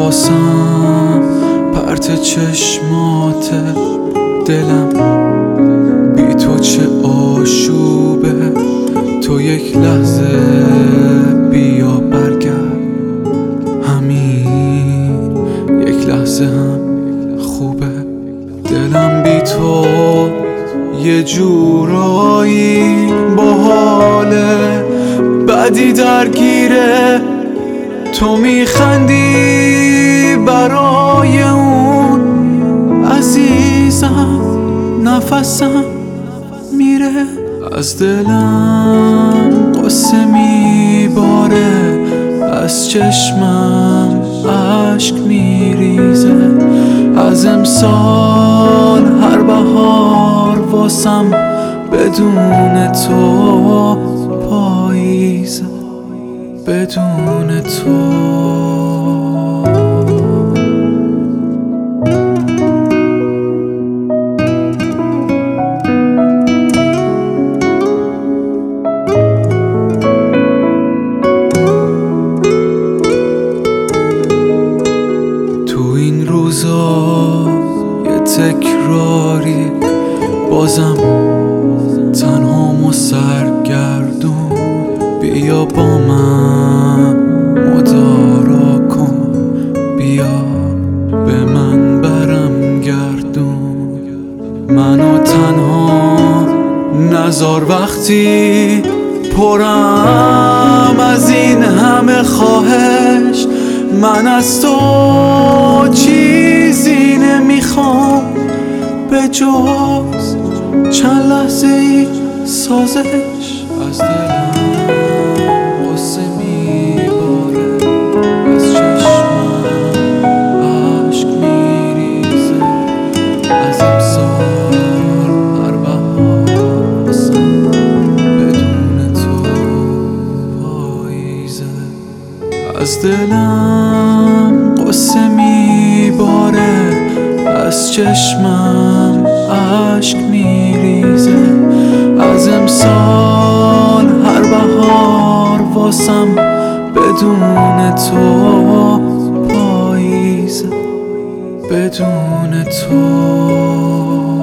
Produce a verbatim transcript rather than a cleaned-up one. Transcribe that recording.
واسم پرت چشمات دلم بی تو چه آشوبه. تو یک لحظه بیا برگرد، همین یک لحظه هم خوبه. دلم بی تو یه جورایی با حاله بدی درگیره. تو میخندی برای اون عزیزم، نفسم میره از دلم، قصه میباره از چشمم، عشق میریزه. از امسال هر بهار واسم بدون تو پاییزه، بدون تو. یه تکراری بازم تنها و سرگردون، بیا با من مدارا کن، بیا به من برم گردون. منو تنها نذار وقتی پرم از این همه خواهش. من از تو چیزی نمیخوام به جز چند لحظه ای سازش. از دلم قصه میباره از چشمم، عشق میریزه. از امسال هر بهار واسم بدون تو پاییزه. از دلم قصه میباره از چشمم، عشق میریزه. از امسال هر بهار واسم بدون تو پاییزه، بدون تو.